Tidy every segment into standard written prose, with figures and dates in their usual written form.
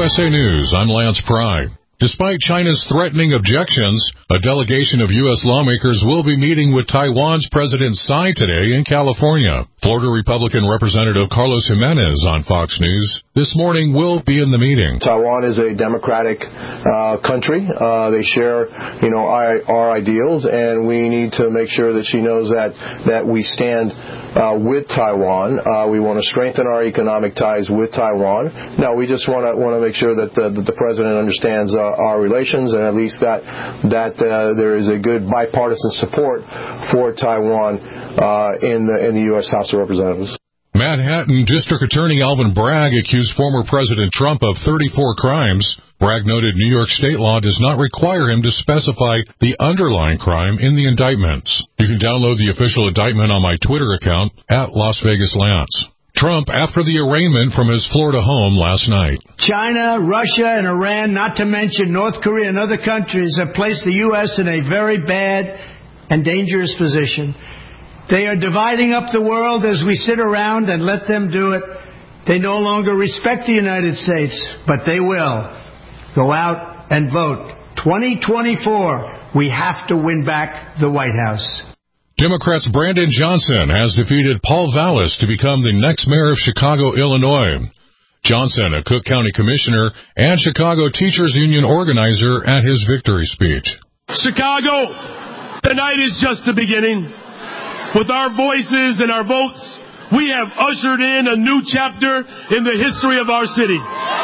USA News, I'm Lance Pry. Despite China's threatening objections, a delegation of U.S. lawmakers will be meeting with Taiwan's President Tsai today in California. Florida Republican Representative Carlos Jimenez on Fox News this morning will be in the meeting. Taiwan is a democratic country. They share, our ideals, and we need to make sure that she knows that we stand with Taiwan. We want to strengthen our economic ties with Taiwan. No, we just want to make sure that the president understands our relations, and at least that there is a good bipartisan support for Taiwan in the U.S. House of Representatives. Manhattan District Attorney Alvin Bragg accused former President Trump of 34 crimes. Bragg noted New York state law does not require him to specify the underlying crime in the indictments. You can download the official indictment on my Twitter account at Las Vegas Lance. Trump after the arraignment from his Florida home last night. China, Russia, and Iran, not to mention North Korea and other countries, have placed the U.S. in a very bad and dangerous position. They are dividing up the world as we sit around and let them do it. They no longer respect the United States, but they will. Go out and vote. 2024, we have to win back the White House. Democrats' Brandon Johnson has defeated Paul Vallis to become the next mayor of Chicago, Illinois. Johnson, a Cook County commissioner and Chicago Teachers Union organizer at his victory speech. Chicago, tonight is just the beginning. With our voices and our votes, we have ushered in a new chapter in the history of our city.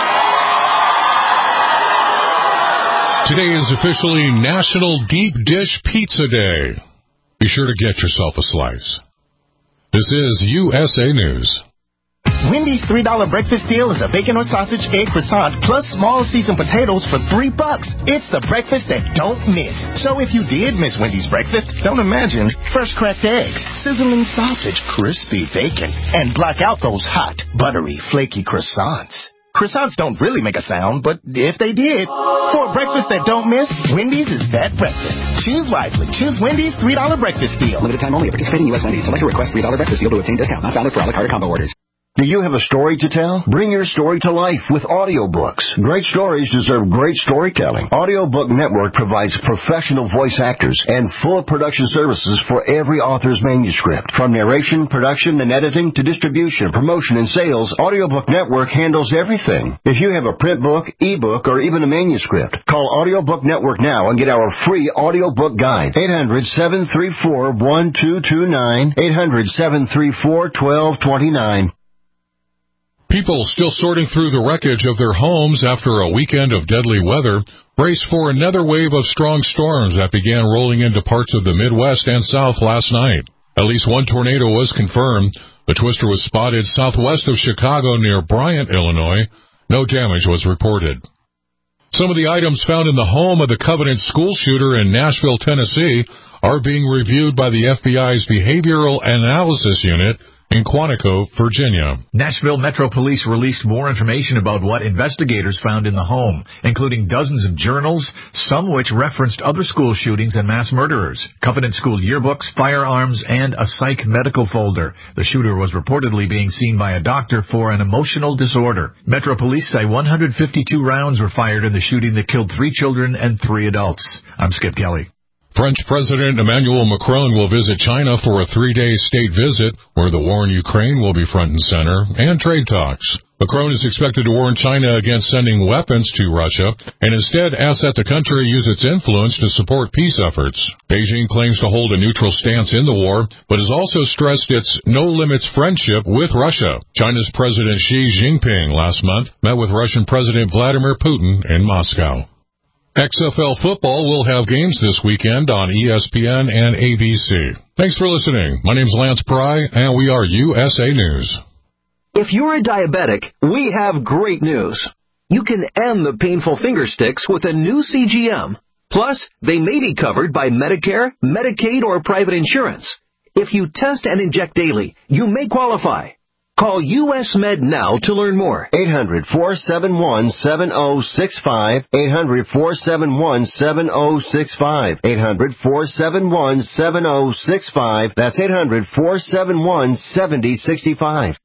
Today is officially National Deep Dish Pizza Day. Be sure to get yourself a slice. This is USA News. Wendy's $3 breakfast deal is a bacon or sausage egg croissant plus small seasoned potatoes for $3. It's the breakfast that don't miss. So if you did miss Wendy's breakfast, don't imagine fresh cracked eggs, sizzling sausage, crispy bacon, and block out those hot, buttery, flaky croissants. Croissants don't really make a sound, but if they did, for a breakfast that don't miss, Wendy's is that breakfast. Choose wisely. Choose Wendy's $3 breakfast deal. Limited time only. Participating U.S. Wendy's. Select a request $3 breakfast deal to obtain discount. Not valid for a la carte or combo orders. Do you have a story to tell? Bring your story to life with audiobooks. Great stories deserve great storytelling. Audiobook Network provides professional voice actors and full production services for every author's manuscript. From narration, production, and editing to distribution, promotion, and sales, Audiobook Network handles everything. If you have a print book, ebook, or even a manuscript, call Audiobook Network now and get our free audiobook guide. 800-734-1229. 800-734-1229. People still sorting through the wreckage of their homes after a weekend of deadly weather brace for another wave of strong storms that began rolling into parts of the Midwest and South last night. At least one tornado was confirmed. The twister was spotted southwest of Chicago near Bryant, Illinois. No damage was reported. Some of the items found in the home of the Covenant school shooter in Nashville, Tennessee, are being reviewed by the FBI's Behavioral Analysis Unit in Quantico, Virginia. Nashville Metro Police released more information about what investigators found in the home, including dozens of journals, some which referenced other school shootings and mass murderers, Covenant school yearbooks, firearms, and a psych medical folder. The shooter was reportedly being seen by a doctor for an emotional disorder. Metro Police say 152 rounds were fired in the shooting that killed 3 children and 3 adults. I'm Skip Kelly. French President Emmanuel Macron will visit China for a 3-day state visit where the war in Ukraine will be front and center and trade talks. Macron is expected to warn China against sending weapons to Russia and instead ask that the country use its influence to support peace efforts. Beijing claims to hold a neutral stance in the war, but has also stressed its no-limits friendship with Russia. China's President Xi Jinping last month met with Russian President Vladimir Putin in Moscow. XFL football will have games this weekend on ESPN and ABC. Thanks for listening. My name's Lance Pry, and we are USA News. If you're a diabetic, we have great news. You can end the painful finger sticks with a new CGM. Plus, they may be covered by Medicare, Medicaid, or private insurance. If you test and inject daily, you may qualify. Call US Med now to learn more. 800-471-7065. 800-471-7065. 800-471-7065. That's 800-471-7065.